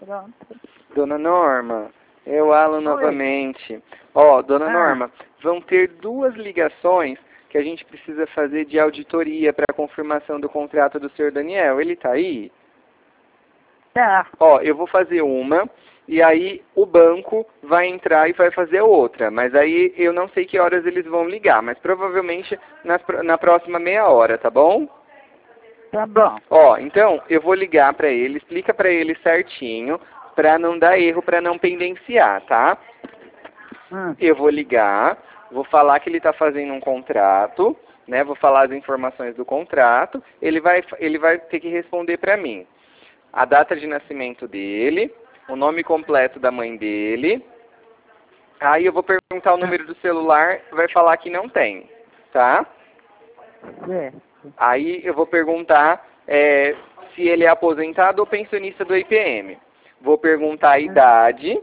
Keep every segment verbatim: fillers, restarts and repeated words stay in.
Pronto. Dona Norma, eu, Alan, Oi. novamente. Ó, Dona Ah. Norma, vão ter duas ligações que a gente precisa fazer de auditoria para a confirmação do contrato do senhor Daniel. Ele tá aí? Tá. Ó, eu vou fazer uma e aí o banco vai entrar e vai fazer outra. Mas aí eu não sei que horas eles vão ligar, mas provavelmente nas, na próxima meia hora, tá bom? Tá bom. Ó, então eu vou ligar para ele, explica para ele certinho, para não dar erro, para não pendenciar, tá? Hum. Eu vou ligar, vou falar que ele está fazendo um contrato, né? Vou falar as informações do contrato. Ele vai, ele vai ter que responder para mim a data de nascimento dele, o nome completo da mãe dele. Aí eu vou perguntar o número do celular, vai falar que não tem, tá? É. Aí eu vou perguntar é, se ele é aposentado ou pensionista do I P M. Vou perguntar a idade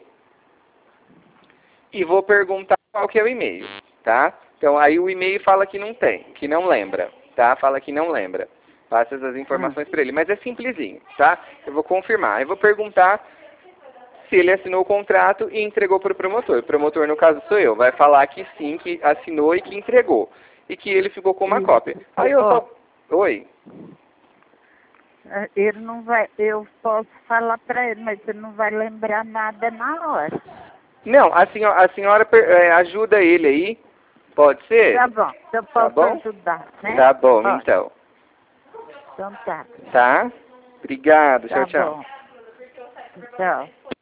e vou perguntar qual que é o e-mail, tá? Então aí o e-mail fala que não tem, que não lembra, tá? Fala que não lembra. Passa essas informações para ele, mas é simplesinho, tá? Eu vou confirmar. Eu vou perguntar se ele assinou o contrato e entregou para o promotor. O promotor, no caso, sou eu. Vai falar que sim, que assinou e que entregou. E que ele ficou com uma Isso. cópia. Aí eu Ó. só... Oi? É, Ele não vai, eu posso falar pra ele, mas ele não vai lembrar nada na hora. Não, a senhora, a senhora é, ajuda ele aí. Pode ser? Tá bom, eu Tá posso bom? ajudar, né? Tá bom, Pode. então. Então tá. Tá? Obrigado. Tá Tchau, tchau. bom. Tchau.